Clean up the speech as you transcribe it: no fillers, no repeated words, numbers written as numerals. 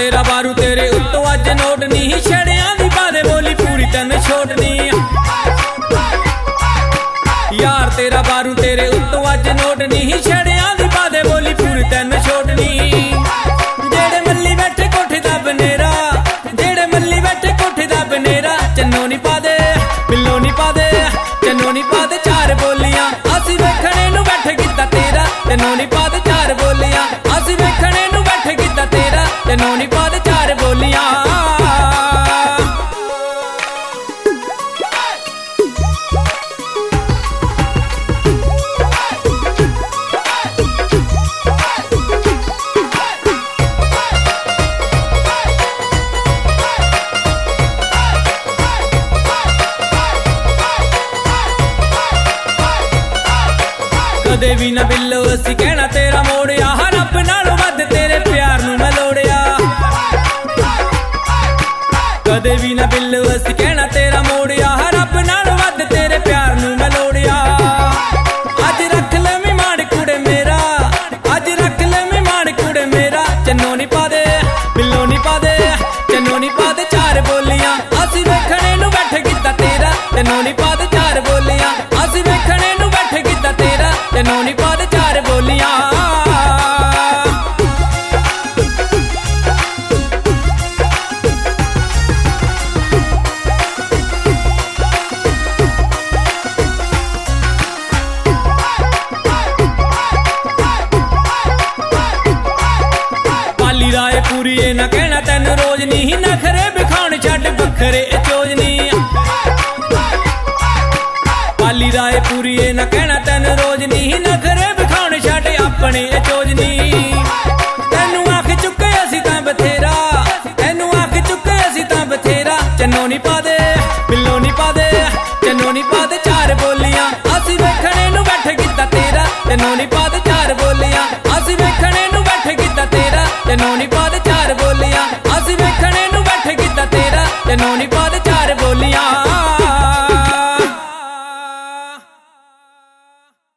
तेरा बारू तेरे उत्तों अज नोट नहीं छड़िया दी पादे बोली पूरी तन छोड़नी यार तेरा बारू तेरे उत्तों अज नोट नहीं छड़िया दी पादे बोली पूरी तन छोड़नी जेड़े मल्ली बैठे कोठे दा बनेरा जेड़े मल्ली बैठे कोठे दा बनेरा चन्नो नी पादे बिल्लो नी पादे चन्नो नी पादे चार बोलियां असी वेखणे नू बैठे गिद्दा तेरा चन्नो नी पादे चार बोलियां असी वेखणे नू बैठे गिद्दा तेरा चन्नो नी पादे चार बोलियां कदे भी ना बिल्लो असी कहना तेरा मोड़िया रब नालों वध तेरे प्यार नू मैं लोड़िया कदे भी ना बिल्लो असी कहना तेरा मोड़िया रब नालों वध तेरे प्यार नू मैं लोड़िया अज रख ले मेहमान कुड़े मेरा अज रख ले मेहमान कुड़े मेरा चन्नो नी पादे बिल्लो नी पादे चन्नो नी पादे चार बोलियां असी वेखणे नू बैठे गिद्दा तेरा चन्नो नी पादे चार बोलियां असी वेखणे नू बैठे गिद्दा तेरा चन्नो नी पादे चार बोलियां पाली राय पूरी ए ना कहना तेन रोज नहीं नखरे बिखाउण छड्ड बखरे चोजनी पाली राय पूरी ए ना कहना तेन रोज नहीं नखरे बिखाउण छड्ड अपने चोजनी तेनू आख चुके असी तां बथेरा तेनू आख चुके असी तां बथेरा चन्नो नी पादे बिल्लो नी पादे चन्नो नी पादे चार बोलियां असी वेखणे नू बैठे गिद्दा तेरा चन्नो नी पादे चार बोलियां असी